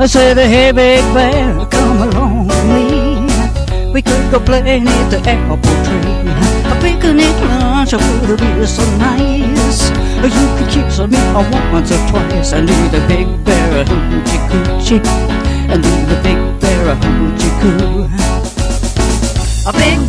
I said, hey, big bear, come along with me. We could go picnic the apple tree. A picnic lunch would be so nice. You could kiss me once or twice and do the big bear hoochie coochie, and do the big bear hoochie coo. A big